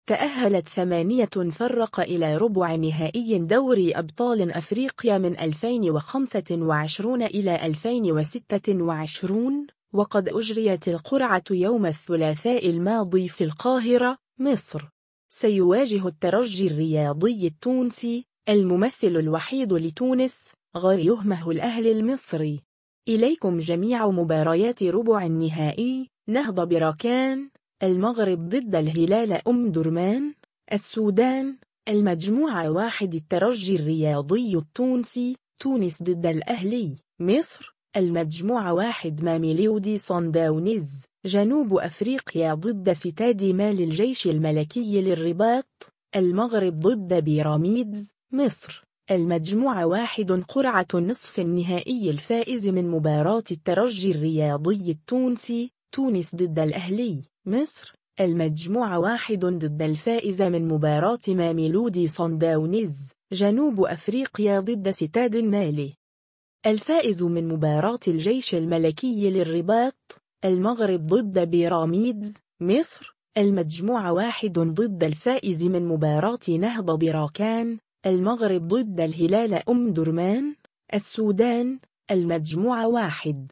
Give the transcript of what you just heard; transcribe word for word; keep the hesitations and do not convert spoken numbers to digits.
تأهلت ثمانية فرق إلى ربع نهائي دوري أبطال أفريقيا من ألفين وخمسة وعشرين إلى ألفين وستة وعشرين، وقد أجريت القرعة يوم الثلاثاء الماضي في القاهرة، مصر. سيواجه الترجي الرياضي التونسي الممثل الوحيد لتونس غريمه الأهلي المصري. إليكم جميع مباريات ربع النهائي. نهضة بركان المغرب ضد الهلال أم درمان السودان. المجموعة واحد الترجي الرياضي التونسي تونس ضد الأهلي مصر. المجموعة واحد ماميلودي صن داونز جنوب أفريقيا ضد ستاد مال الجيش الملكي للرباط المغرب ضد بيراميدز مصر. المجموعة واحد قرعة نصف النهائي الفائز من مباراة الترجي الرياضي التونسي تونس ضد الأهلي مصر. المجموعة واحد ضد الفائز من مباراة ماميلودي صن داونز جنوب أفريقيا ضد ستاد مالي. الفائز من مباراة الجيش الملكي للرباط المغرب ضد بيراميدز مصر. المجموعة واحد ضد الفائز من مباراة نهضة بركان المغرب ضد الهلال أم درمان السودان. المجموعة واحد